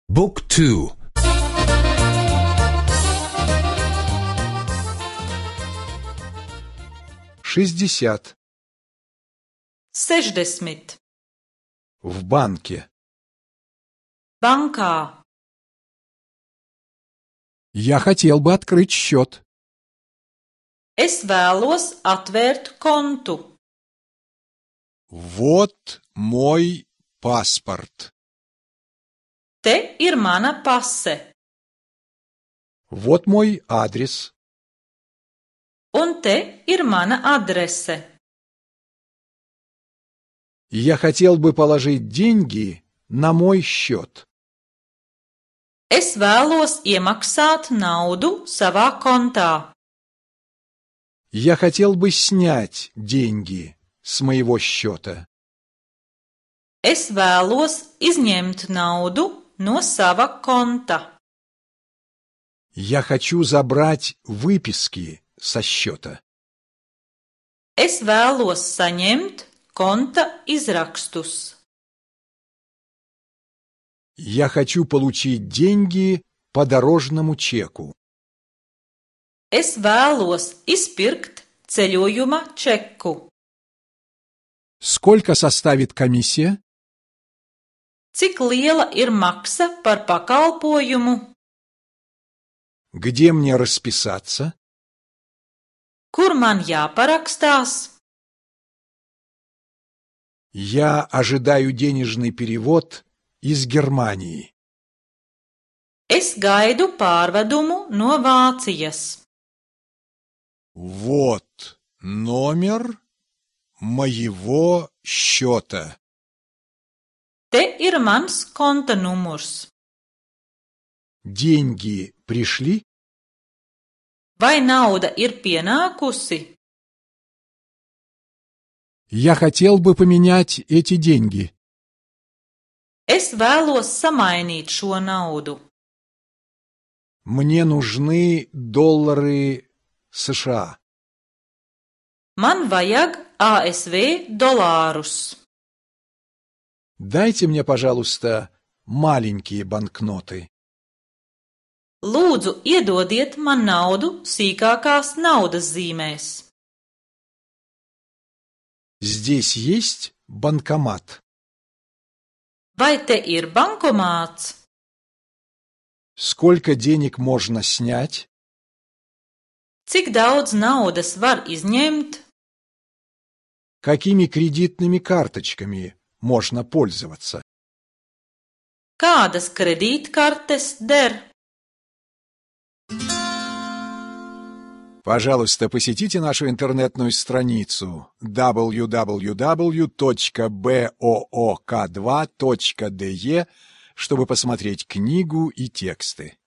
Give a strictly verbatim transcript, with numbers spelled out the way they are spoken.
Book two. Шестьдесят. Sešdesmit. В банке. Bankā. Я хотел бы открыть счет. Es vēlos atvērt kontu. Вот мой паспорт. Te ir mana pase. Вот мой адрес. Un te ir mana adrese. Я хотел бы положить деньги на мой счет. Es vēlos iemaksāt naudu savā kontā. Я хотел бы снять деньги с моего счета. Es vēlos izņemt naudu no sava konta. Я хочу забрать выписки со счета. Es vēlos saņemt konta izrakstus. Я хочу получить деньги по дорожному чеку. Es vēlos izpirkt ceļojuma čeku. Сколько составит комиссия? Cik liela ir maksa par pakalpojumu? Где мне расписаться? Kur man jāparakstās? Я ожидаю денежный перевод из Германии. Es gaidu pārvedumu no Vācijas. Вот номер моего счета. Te ir mans konta numurs. Деньги пришли? Vai nauda ir pienākusi? Я хотел бы поменять эти деньги. Es vēlos samainīt šo naudu. Мне нужны доллары США. Man vajag A S V dolārus. Дайте мне, пожалуйста, маленькие банкноты. Lūdzu, iedodiet man naudu sīkākās naudas zīmēs. Здесь есть банкомат? Vai te ir bankomāts? Сколько денег можно снять? Cik daudz naudas var izņemt? Какими кредитными карточками можно пользоваться? Kādas kredītkartes der? Пожалуйста, посетите нашу интернетную страницу дабл ю дабл ю дабл ю точка боок два точка де, чтобы посмотреть книгу и тексты.